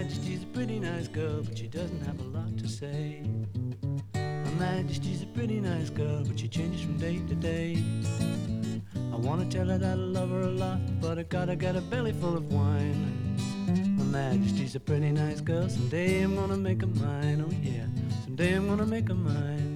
Majesty's a pretty nice girl, but she doesn't have a lot to say. Her Majesty's a pretty nice girl, but she changes from day to day. I wanna tell her that I love her a lot, but I gotta get a belly full of wine. Her Majesty's a pretty nice girl, someday I'm gonna make her mine, oh yeah, someday I'm gonna make her mine.